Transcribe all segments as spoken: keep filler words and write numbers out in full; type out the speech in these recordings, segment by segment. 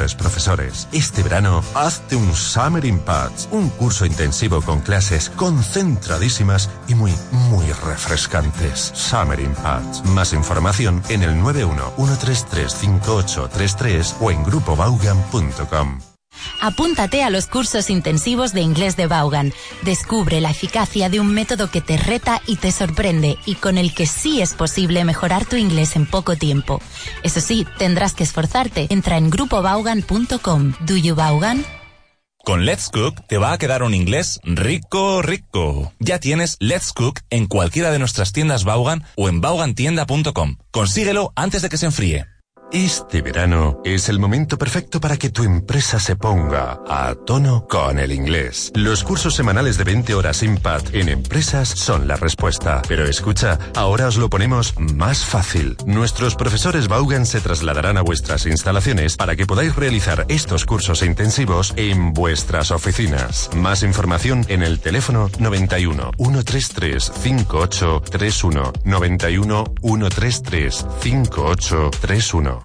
mejores profesores. Este verano, hazte un Summer in Pads, un curso intensivo con clases concentradísimas y muy, muy refrescantes. Summer in Pads. Más información en el nueve uno uno tres tres cinco ocho tres tres o en grupo vaughan punto com. Apúntate a los cursos intensivos de inglés de Vaughan. Descubre la eficacia de un método que te reta y te sorprende y con el que sí es posible mejorar tu inglés en poco tiempo. Eso sí, tendrás que esforzarte. Entra en grupo vaughan punto com. ¿Do you Vaughan? Con Let's Cook te va a quedar un inglés rico, rico. Ya tienes Let's Cook en cualquiera de nuestras tiendas Vaughan o en vaughan tienda punto com. Consíguelo antes de que se enfríe. Este verano es el momento perfecto para que tu empresa se ponga a tono con el inglés. Los cursos semanales de veinte horas Impact en empresas son la respuesta. Pero escucha, ahora os lo ponemos más fácil. Nuestros profesores Vaughan se trasladarán a vuestras instalaciones para que podáis realizar estos cursos intensivos en vuestras oficinas. Más información en el teléfono noventa y uno uno tres tres cinco ocho tres uno, noventa y uno uno tres tres cinco ocho tres uno.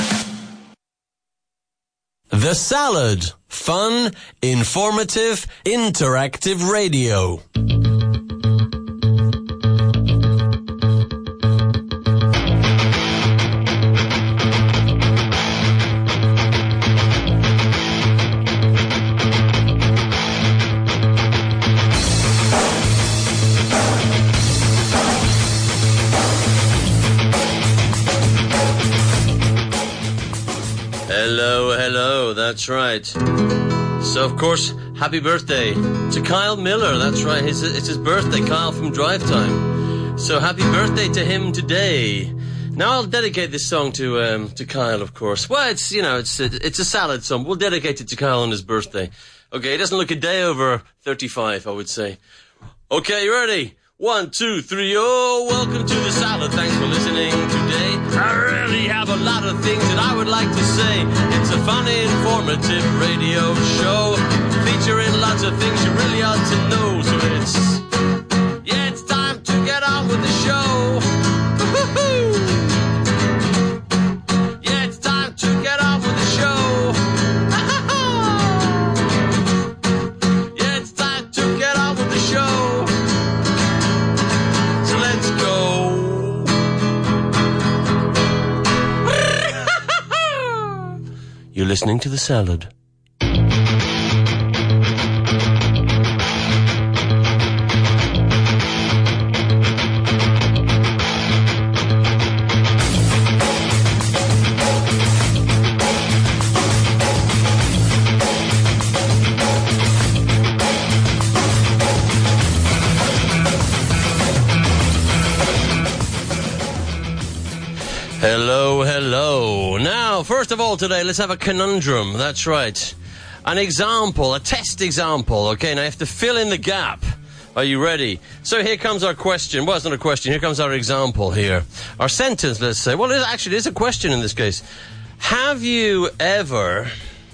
The Salad. Fun, informative, interactive radio. Hello, hello, that's right. So, of course, happy birthday to Kyle Miller. That's right, it's, it's his birthday, Kyle from Drive Time. So, happy birthday to him today. Now, I'll dedicate this song to um, to Kyle, of course. Well, it's, you know, it's a, it's a salad song. We'll dedicate it to Kyle on his birthday. Okay, he doesn't look a day over thirty-five, I would say. Okay, you ready? One, two, three, oh, welcome to the salad. Thanks for listening today. I really have a lot of things that I would like to say. It's a funny, informative radio show featuring lots of things you really ought to know. So it's, yeah, it's time to get on with the show. Woo-hoo-hoo. Yeah, it's time to get on with the show. Yeah, it's time to get on with the show. Let's go. You're listening to The Salad. Hello, hello. Now, first of all today, let's have a conundrum. That's right. An example, a test example. Okay, now you have to fill in the gap. Are you ready? So here comes our question. Well, it's not a question. Here comes our example here. Our sentence, let's say. Well, it actually is a question in this case. Have you ever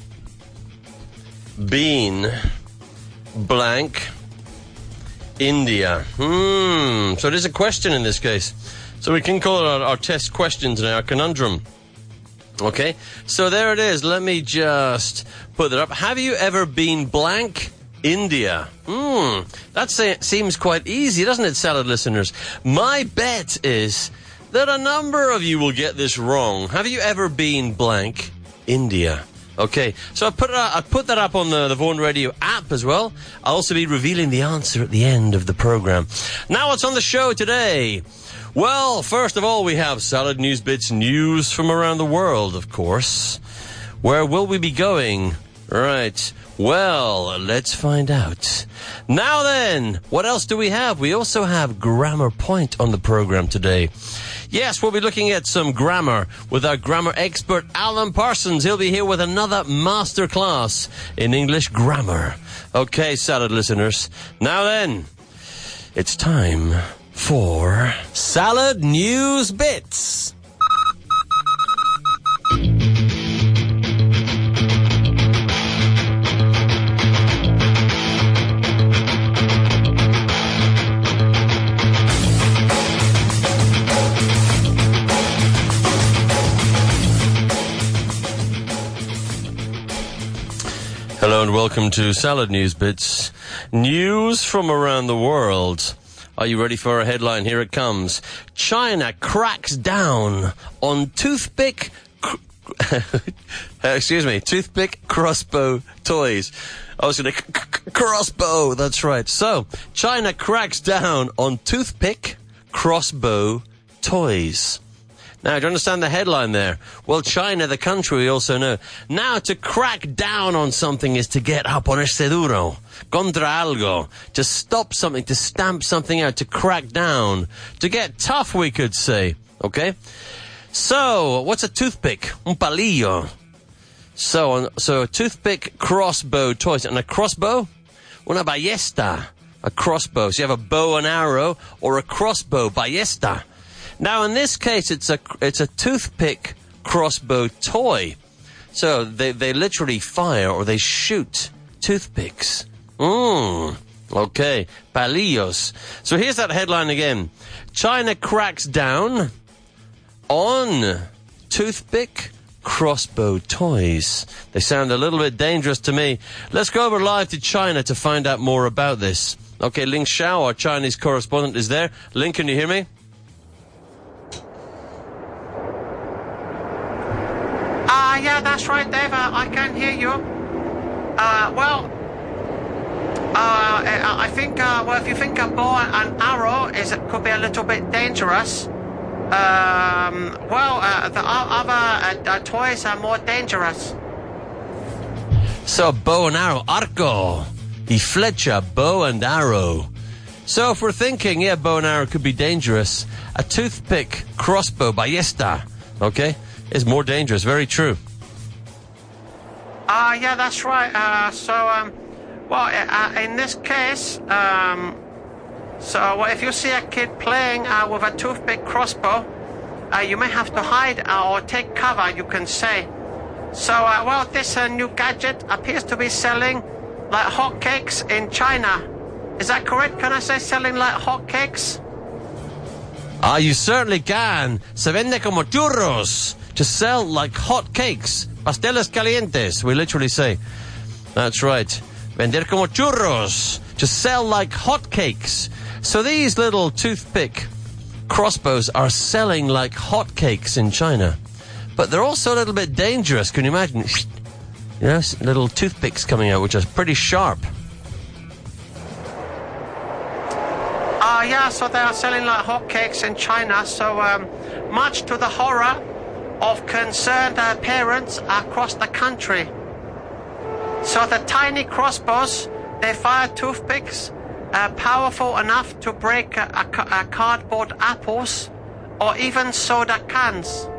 been blank India? Hmm. So it is a question in this case. So we can call it our, our test questions now, our conundrum. Okay, so there it is. Let me just put that up. Have you ever been blank India? Hmm, that say, seems quite easy, doesn't it, salad listeners? My bet is that a number of you will get this wrong. Have you ever been blank India? Okay, so I put it, I put that up on the, the Vaughan Radio app as well. I'll also be revealing the answer at the end of the program. Now what's on the show today? Well, first of all, we have Salad News Bits news from around the world, of course. Where will we be going? Right. Well, let's find out. Now then, what else do we have? We also have Grammar Point on the program today. Yes, we'll be looking at some grammar with our grammar expert, Alan Parsons. He'll be here with another masterclass in English grammar. Okay, salad listeners. Now then, it's time for Salad News Bits. Hello and welcome to Salad News Bits. News from around the world. Are you ready for a headline? Here it comes. China cracks down on toothpick... Cr- excuse me, toothpick crossbow toys. I was going to... C- c- crossbow, that's right. So, China cracks down on toothpick crossbow toys. Now, do you understand the headline there? Well, China, the country, we also know. Now, to crack down on something is to get a ponerse duro, contra algo, to stop something, to stamp something out, to crack down, to get tough, we could say. Okay? So, what's a toothpick? Un palillo. So, so a toothpick crossbow toys. And a crossbow? Una ballesta. A crossbow. So you have a bow and arrow or a crossbow, ballesta. Now, in this case, it's a it's a toothpick crossbow toy. So they they literally fire or they shoot toothpicks. Mmm. Okay. Palillos. So here's that headline again. China cracks down on toothpick crossbow toys. They sound a little bit dangerous to me. Let's go over live to China to find out more about this. Okay, Ling Xiao, our Chinese correspondent, is there. Ling, can you hear me? Uh, yeah, that's right, Dave. Uh, I can hear you. Uh, well, uh, I think, uh, well, if you think a bow and arrow is, it could be a little bit dangerous. Um, well, uh, the other uh, uh, toys are more dangerous. So, bow and arrow, arco, y flecha, bow and arrow. So, if we're thinking, yeah, bow and arrow could be dangerous, a toothpick crossbow, ballesta, okay, is more dangerous. Very true. Ah, uh, yeah, that's right. Uh, so, um, well, uh, in this case, um, so well, if you see a kid playing uh, with a toothpick crossbow, uh, you may have to hide uh, or take cover, you can say. So, uh, well, this uh, new gadget appears to be selling like hotcakes in China. Is that correct? Can I say selling like hotcakes? Ah, you certainly can. Se vende como churros. To sell like hot cakes. Pasteles calientes, we literally say. That's right. Vender como churros. To sell like hot cakes. So these little toothpick crossbows are selling like hot cakes in China. But they're also a little bit dangerous. Can you imagine? You know, little toothpicks coming out, which are pretty sharp. Ah, uh, yeah, so they are selling like hotcakes in China. So, um, much to the horror of concerned uh, parents across the country. So the tiny crossbows, they fire toothpicks uh, powerful enough to break a, a, a cardboard apples or even soda cans.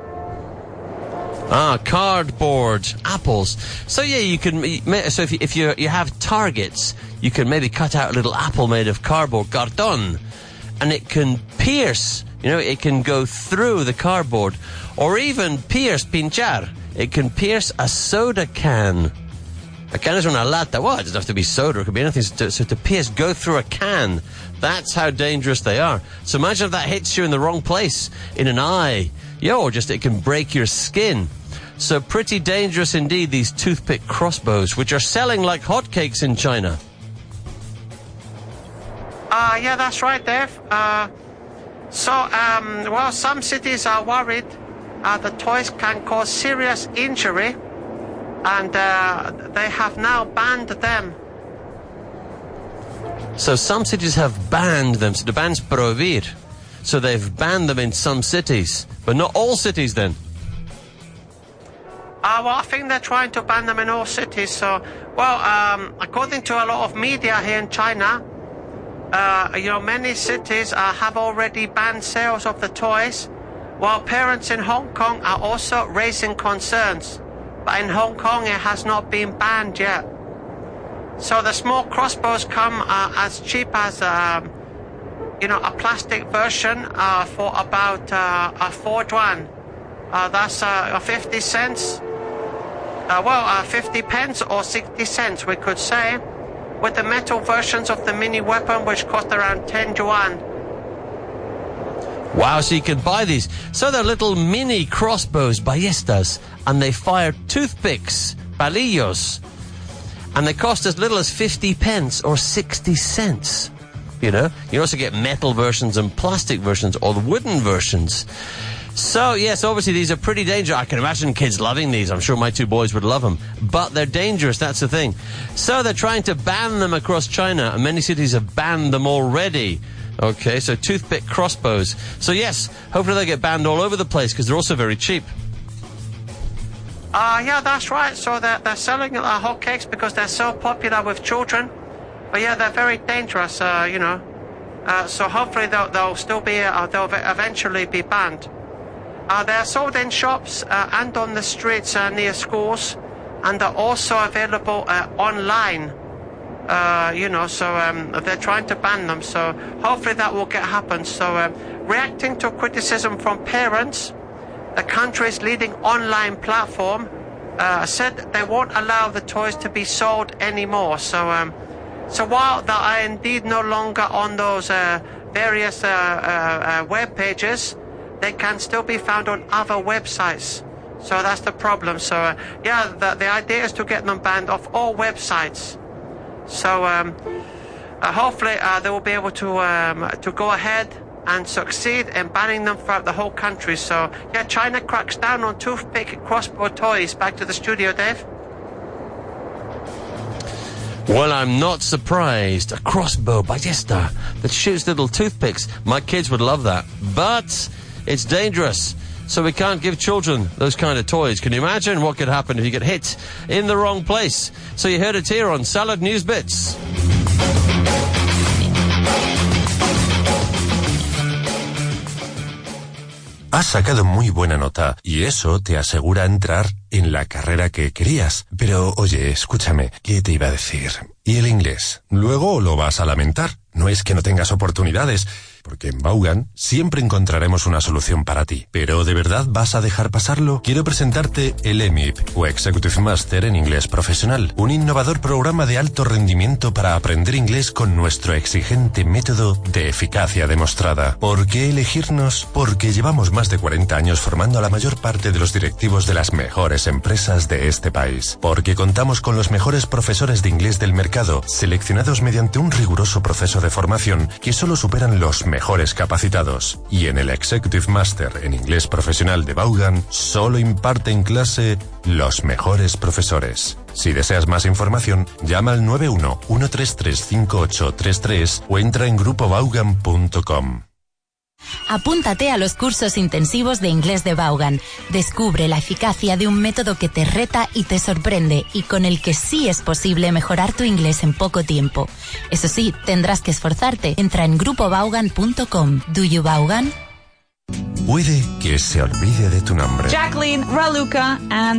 Ah, cardboard apples. So yeah, you can. So if you, if you you have targets, you can maybe cut out a little apple made of cardboard, cartón, and it can pierce. You know, it can go through the cardboard, or even pierce, pinchar. It can pierce a soda can. A can is una lata. Well, it doesn't have to be soda. It could be anything. So to, so to pierce, go through a can. That's how dangerous they are. So imagine if that hits you in the wrong place, in an eye. Yeah, or just it can break your skin. So pretty dangerous indeed, these toothpick crossbows, which are selling like hotcakes in China. Uh, yeah, that's right, Dave. Uh... So, um, well, some cities are worried uh, the toys can cause serious injury, and uh, they have now banned them. So some cities have banned them. So the ban's prohibir. So they've banned them in some cities, but not all cities then. Uh, well, I think they're trying to ban them in all cities. So, well, um, according to a lot of media here in China, Uh, you know, many cities uh, have already banned sales of the toys, while parents in Hong Kong are also raising concerns. But in Hong Kong, it has not been banned yet. So the small crossbows come uh, as cheap as, um, you know, a plastic version uh, for about uh, a four yuan. Uh, that's uh, fifty cents. Uh, well, uh, fifty pence or sixty cents, we could say. With the metal versions of the mini weapon, which cost around ten yuan. Wow, so you can buy these. So they're little mini crossbows, ballestas, and they fire toothpicks, palillos. And they cost as little as fifty pence or sixty cents. You know, you can also get metal versions and plastic versions or the wooden versions. So, yes, obviously these are pretty dangerous. I can imagine kids loving these. I'm sure my two boys would love them. But they're dangerous, that's the thing. So they're trying to ban them across China, and many cities have banned them already. Okay, so toothpick crossbows. So, yes, hopefully they get banned all over the place because they're also very cheap. Uh, yeah, that's right. So they're, they're selling uh, hotcakes because they're so popular with children. But yeah, they're very dangerous, uh, you know. Uh, so hopefully they'll, they'll still be, uh, they'll eventually be banned. Uh, they're sold in shops uh, and on the streets uh, near schools, and they're also available uh, online. Uh, you know, so um, they're trying to ban them. So hopefully that will get happen. So um, reacting to criticism from parents, the country's leading online platform uh, said they won't allow the toys to be sold anymore. So, um, so while they are indeed no longer on those uh, various uh, uh, uh, web pages, they can still be found on other websites. So that's the problem. So uh, yeah, the, the idea is to get them banned off all websites. So um, uh, hopefully uh, they will be able to um, to go ahead and succeed in banning them throughout the whole country. So yeah, China cracks down on toothpick crossbow toys. Back to the studio, Dave. Well, I'm not surprised. A crossbow ballista that shoots little toothpicks. My kids would love that. But it's dangerous. So we can't give children those kind of toys. Can you imagine what could happen if you get hit in the wrong place? So you heard it here on Salad News Bits. Has sacado muy buena nota y eso te asegura entrar en la carrera que querías. Pero, oye, escúchame, ¿qué te iba a decir? ¿Y el inglés? Luego lo vas a lamentar. No es que no tengas oportunidades, porque en Vaughan siempre encontraremos una solución para ti. ¿Pero de verdad vas a dejar pasarlo? Quiero presentarte el E M I P, o Executive Master en Inglés Profesional, un innovador programa de alto rendimiento para aprender inglés con nuestro exigente método de eficacia demostrada. ¿Por qué elegirnos? Porque llevamos más de cuarenta años formando a la mayor parte de los directivos de las mejores empresas de este país. Porque contamos con los mejores profesores de inglés del mercado, seleccionados mediante un riguroso proceso de formación que solo superan los mejores capacitados. Y en el Executive Master en Inglés Profesional de Vaughan solo imparten clase los mejores profesores. Si deseas más información, llama al nueve uno uno tres tres cinco ocho tres tres o entra en grupo vaughan punto com. Apúntate a los cursos intensivos de inglés de Vaughan. Descubre la eficacia de un método que te reta y te sorprende y con el que sí es posible mejorar tu inglés en poco tiempo. Eso sí, tendrás que esforzarte. Entra en grupo vaughan punto com. ¿Do you Vaughan? Puede que se olvide de tu nombre. Jacqueline, Raluca and...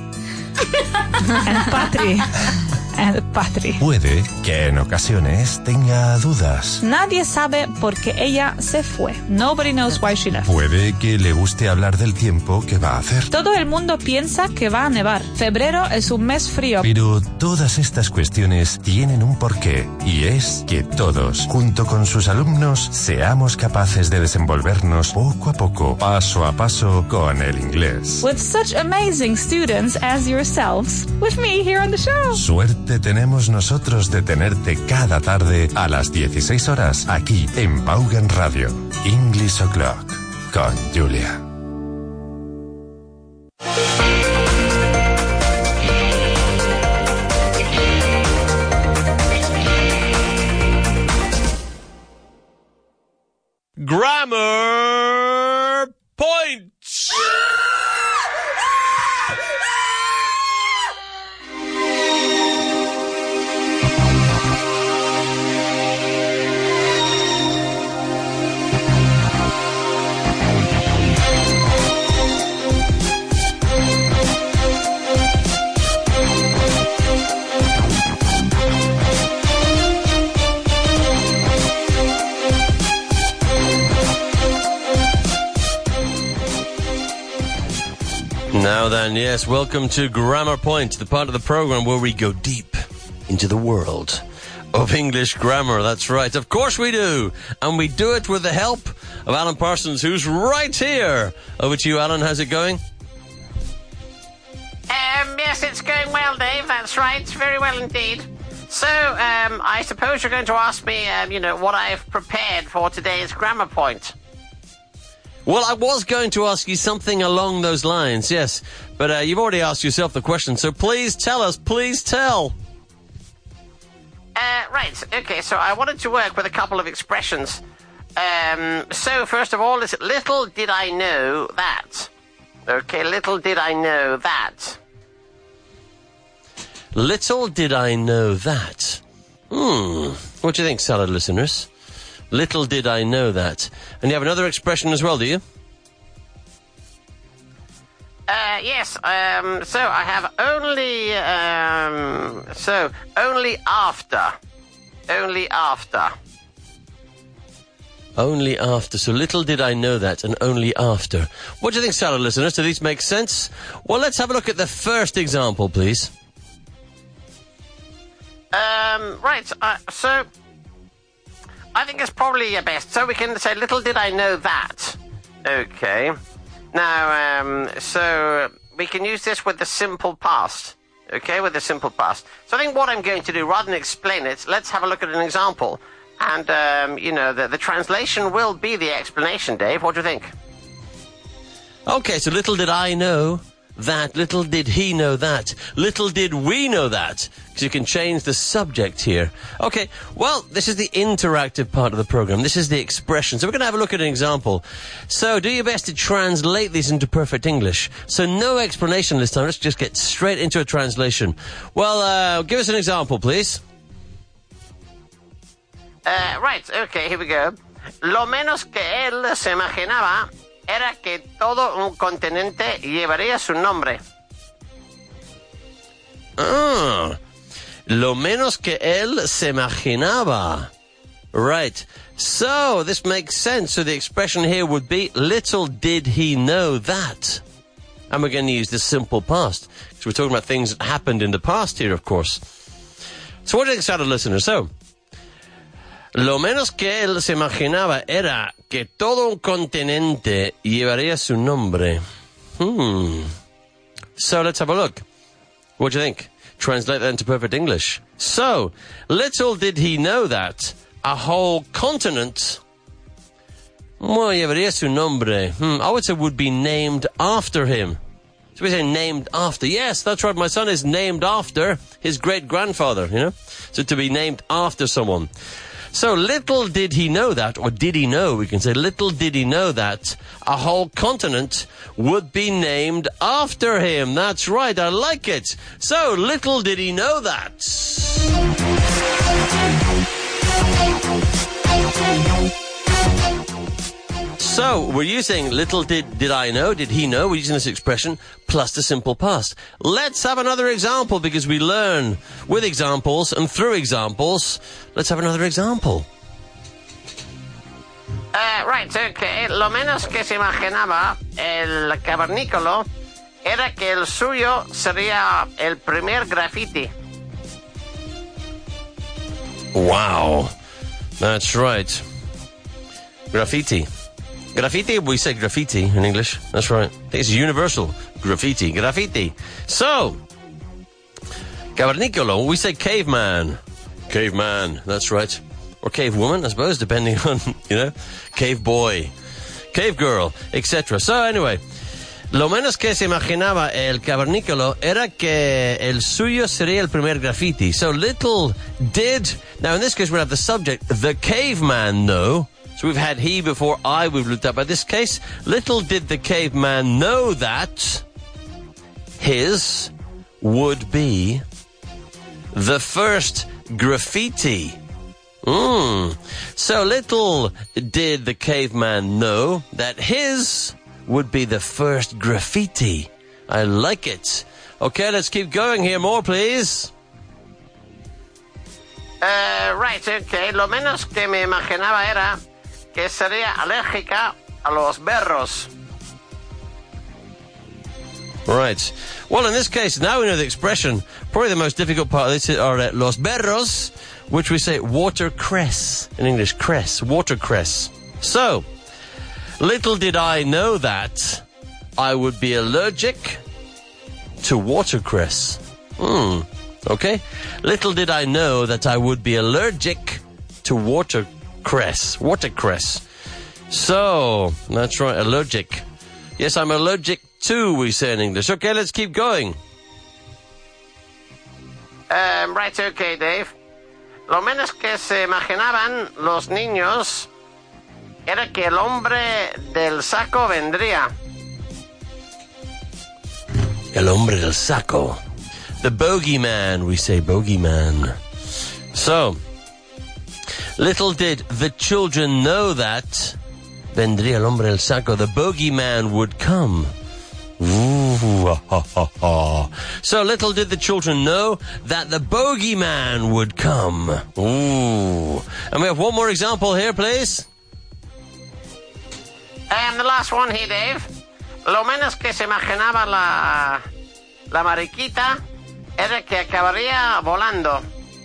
and Patri. And Patri. Puede que en ocasiones tenga dudas. Nadie sabe por qué ella se fue. Nobody knows why she left. Puede que le guste hablar del tiempo que va a hacer. Todo el mundo piensa que va a nevar. Febrero es un mes frío. Pero todas estas cuestiones tienen un porqué, y es que todos, junto con sus alumnos, seamos capaces de desenvolvernos poco a poco, paso a paso, con el inglés. With such amazing students as yourselves, with me here on the show. Suerte tenemos nosotros de tenerte cada tarde a las dieciséis horas aquí en Vaughan Radio. English O'Clock con Julia. Grammar Points! Now then, yes, welcome to Grammar Point, the part of the program where we go deep into the world of English grammar. That's right, of course we do. And we do it with the help of Alan Parsons, who's right here. Over to you, Alan. How's it going? Um, yes, it's going well, Dave. That's That's right. Very well indeed. So, um, I suppose you're going to ask me, um, you know, what I've prepared for today's grammar point. Well, I was going to ask you something along those lines, yes. But uh, you've already asked yourself the question, so please tell us. Please tell. Uh, right. Okay, so I wanted to work with a couple of expressions. Um, so, first of all, is little did I know that. Okay, little did I know that. Little did I know that. Hmm. What do you think, salad listeners? Little did I know that. And you have another expression as well, do you? Uh, yes, um, so I have only, um, so, only after. Only after. Only after. So little did I know that, and only after. What do you think, salad listeners? Do these make sense? Well, let's have a look at the first example, please. Um, right, uh, so, I think it's probably best. So we can say, little did I know that. Okay. Now, um, so we can use this with the simple past. Okay, with the simple past. So I think what I'm going to do, rather than explain it, let's have a look at an example. And, um, you know, the, the translation will be the explanation, Dave. What do you think? Okay, so little did I know that, little did he know that, little did we know that, because you can change the subject here. Okay, well, this is the interactive part of the program. This is the expression. So we're going to have a look at an example. So do your best to translate these into perfect English. So no explanation this time. Let's just get straight into a translation. Well, uh, give us an example, please. Uh, right, okay, here we go. Lo menos que él se imaginaba era que todo un continente llevaría su nombre. Ah, lo menos que él se imaginaba. Right. So, this makes sense. So the expression here would be, little did he know that. And we're going to use the simple past. So we're talking about things that happened in the past here, of course. So what do you think, salad listeners? So, lo menos que él se imaginaba era que todo un continente llevaría su nombre. Hmm. So let's have a look. What do you think? Translate that into perfect English. So, little did he know that a whole continent, well, llevaría su nombre. Hmm. I would say would be named after him. So we say named after. Yes, that's right. My son is named after his great-grandfather, you know? So to be named after someone. So little did he know that, or did he know, we can say, little did he know that a whole continent would be named after him. That's right, I like it. So little did he know that. So, we're using little did, did I know, did he know, we're using this expression, plus the simple past. Let's have another example, because we learn with examples and through examples. Let's have another example. Uh, right, okay. Lo menos que se imaginaba el cavernícola era que el suyo sería el primer graffiti. Wow. That's right. Graffiti. Graffiti, we say graffiti in English. That's right. I think it's universal. Graffiti. Graffiti. So, cavernícola, we say caveman. Caveman, that's right. Or cave woman, I suppose, depending on, you know, cave boy, cave girl, et cetera. So, anyway, lo menos que se imaginaba el cavernícola era que el suyo sería el primer graffiti. So, little did, now in this case we have the subject, the caveman know. So we've had he before I, we've looked up. By this case, little did the caveman know that his would be the first graffiti. Mm. So little did the caveman know that his would be the first graffiti. I like it. Okay, let's keep going here. More, please. Uh, right, okay. Lo menos que me imaginaba era que sería alérgica a los berros. Right. Well, in this case, now we know the expression. Probably the most difficult part of this are uh, los berros, which we say watercress. In English, cress, watercress. So, little did I know that I would be allergic to watercress. Hmm. Okay? Little did I know that I would be allergic to watercress. Watercress. So, that's right, allergic. Yes, I'm allergic to, we say in English. Okay, let's keep going. Um, right, okay, Dave. Lo menos que se imaginaban los niños era que el hombre del saco vendría. El hombre del saco. The bogeyman, we say bogeyman. So, little did the children know that vendría el hombre del saco, the bogeyman would come. Ooh, ha, ha, ha. So little did the children know that the bogeyman would come. Ooh. And we have one more example here, please. And the last one here, Dave. Lo menos que se imaginaba la, la mariquita era que acabaría volando.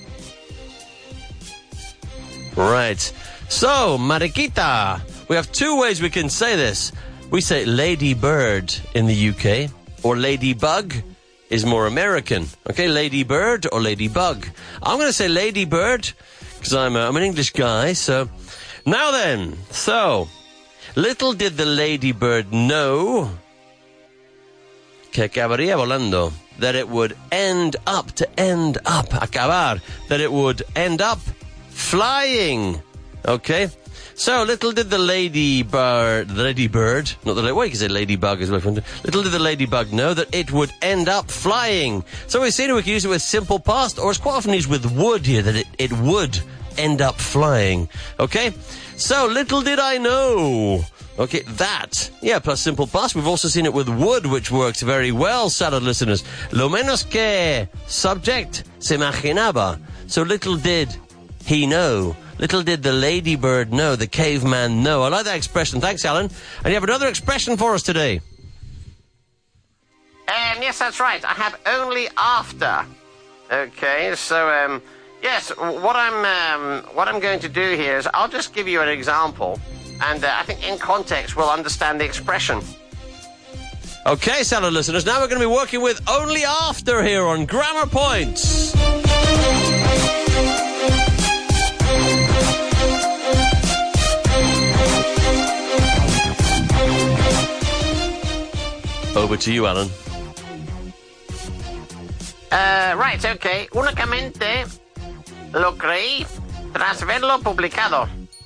Right. So, mariquita. We have two ways we can say this. We say lady bird in the U K, or ladybug is more American. Okay, ladybird or ladybug. I'm going to say ladybird because I'm, a, I'm an English guy. So, now then, so, little did the ladybird know que acabaría volando, that it would end up, to end up, acabar, that it would end up flying. Okay? So, little did the ladybird, the ladybird, not the, well, you can say ladybug as well. Little did the ladybug know that it would end up flying. So we've seen it, we can use it with simple past, or it's quite often used with would here, that it, it would end up flying. Okay? So, little did I know. Okay, that. Yeah, plus simple past. We've also seen it with would, which works very well, salad listeners. Lo menos que, subject, se imaginaba. So, little did he know. Little did the ladybird know, the caveman know. I like that expression. Thanks, Alan. And you have another expression for us today. Um, yes, that's right. I have only after. Okay, so, um, yes, what I'm, um, what I'm going to do here is I'll just give you an example, and uh, I think in context we'll understand the expression. Okay, salad listeners, now we're going to be working with only after here on Grammar Points. Over to you, Alan. Uh, right, okay. Únicamente lo creí tras verlo publicado.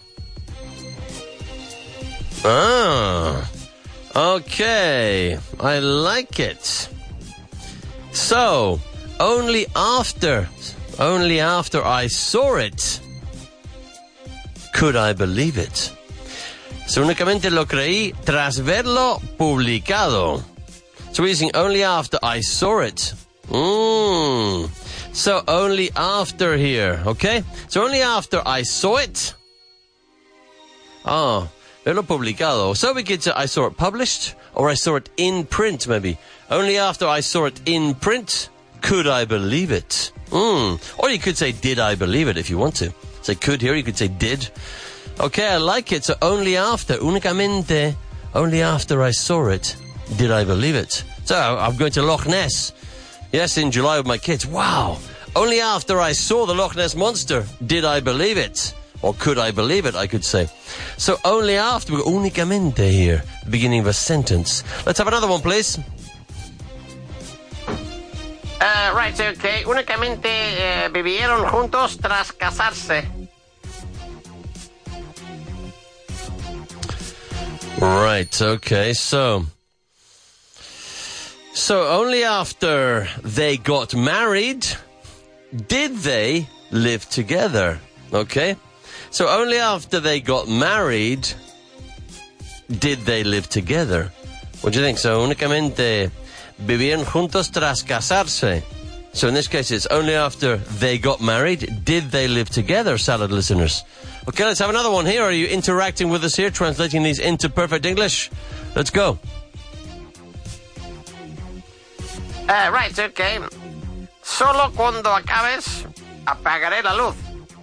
Ah, okay. I like it. So, only after, only after I saw it, could I believe it. So, únicamente lo creí tras verlo publicado. So we're using only after I saw it. Mm. So only after here, okay? So only after I saw it. Ah, verlo publicado. So we could say I saw it published, or I saw it in print, maybe. Only after I saw it in print, could I believe it? Mm. Or you could say, did I believe it, if you want to. Say could here, you could say did. Okay, I like it. So only after, únicamente, only after I saw it, did I believe it? So, I'm going to Loch Ness. Yes, in July with my kids. Wow! Only after I saw the Loch Ness Monster did I believe it. Or could I believe it, I could say. So, only after, únicamente here, beginning of a sentence. Let's have another one, please. Uh, right, okay. Únicamente uh, vivieron juntos tras casarse. Right, okay, so... So only after they got married did they live together, okay? So only after they got married did they live together. What do you think? So únicamente vivieron juntos tras casarse. So in this case it's only after they got married did they live together, salad listeners. Okay, let's have another one here. Are you interacting with us here, translating these into perfect English? Let's go. Uh, right, okay. Solo cuando acabes, apagaré la luz.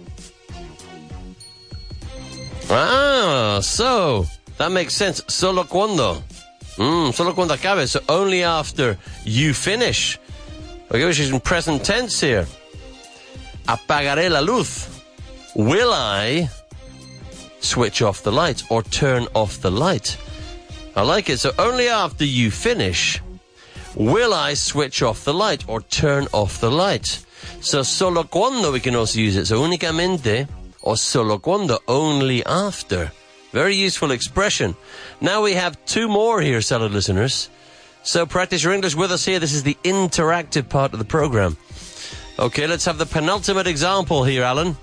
Ah, so, that makes sense. Solo cuando. Mm, solo cuando acabes. So only after you finish. Okay, which is in present tense here. Apagaré la luz. Will I switch off the light or turn off the light? I like it. So only after you finish will I switch off the light or turn off the light. So solo cuando we can also use it. So únicamente or solo cuando, only after. Very useful expression. Now we have two more here, salad listeners. So practice your English with us here. This is the interactive part of the program. Okay, let's have the penultimate example here, Alan.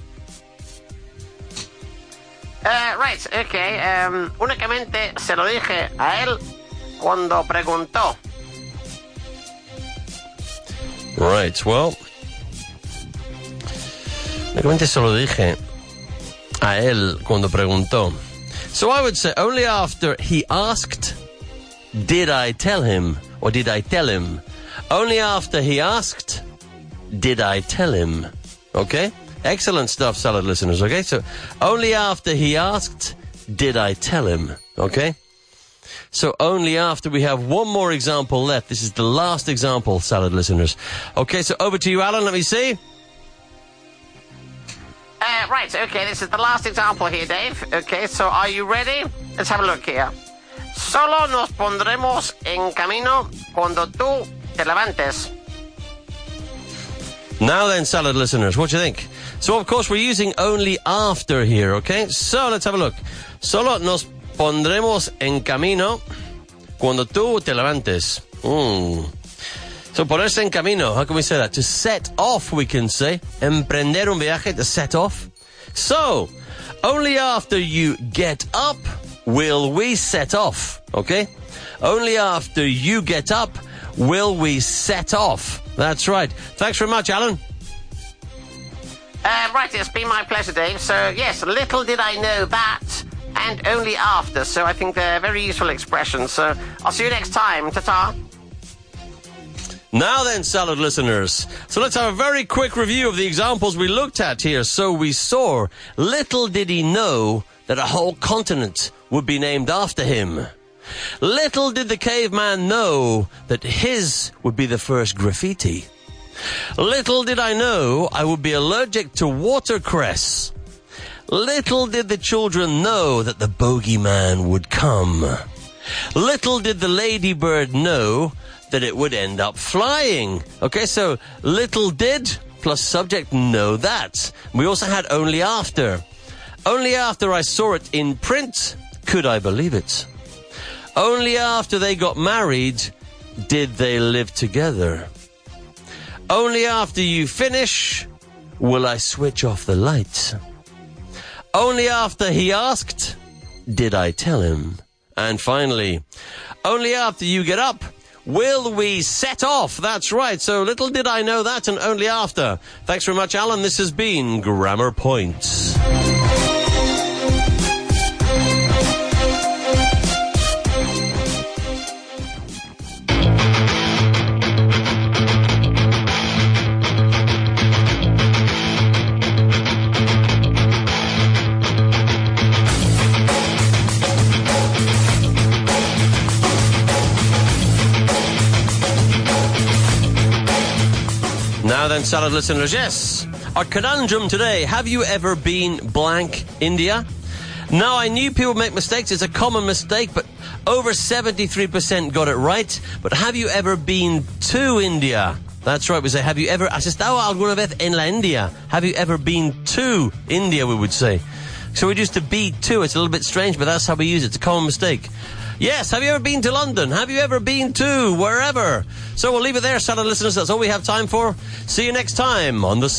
Uh, right, okay. Um, únicamente se lo dije a él cuando preguntó. Right, well, únicamente se lo dije a él cuando preguntó. So I would say only after he asked, did I tell him, or did I tell him? Only after he asked, did I tell him? Okay? Excellent stuff, salad listeners, okay? So only after he asked, did I tell him? Okay? So only after. We have one more example left. This is the last example, salad listeners. Okay, so over to you, Alan. Let me see. Uh, right, okay, this is the last example here, Dave. Okay, so are you ready? Let's have a look here. Solo nos pondremos en camino cuando tú te levantes. Now then, salad listeners, what do you think? So, of course, we're using only after here, okay? So, let's have a look. Solo nos pondremos en camino cuando tú te levantes. Mm. So, ponerse en camino, how can we say that? To set off, we can say. Emprender un viaje, to set off. So, only after you get up will we set off, okay? Only after you get up will we set off. That's right. Thanks very much, Alan. Uh, right, it's been my pleasure, Dave. So, yes, little did I know that, and only after. So I think they're very useful expressions. So I'll see you next time. Ta-ta. Now then, salad listeners, so let's have a very quick review of the examples we looked at here. So we saw, little did he know that a whole continent would be named after him. Little did the caveman know that his would be the first graffiti. Little did I know I would be allergic to watercress. Little did the children know that the bogeyman would come. Little did the ladybird know that it would end up flying. Okay, so little did plus subject know that. We also had only after. Only after I saw it in print could I believe it. Only after they got married did they live together. Only after you finish will I switch off the light. Only after he asked did I tell him. And finally, only after you get up will we set off. That's right. So little did I know that, and only after. Thanks very much, Alan. This has been Grammar Points. Now then, salad listeners, yes. Our conundrum today, have you ever been blank India? Now, I knew people make mistakes. It's a common mistake, but over seventy-three percent got it right. But have you ever been to India? That's right, we say, have you ever... ¿Has estado alguna vez en la India? Have you ever been to India, we would say. So we used to be to. It's a little bit strange, but that's how we use it. It's a common mistake. Yes, have you ever been to London? Have you ever been to wherever? So we'll leave it there, salad listeners. That's all we have time for. See you next time on the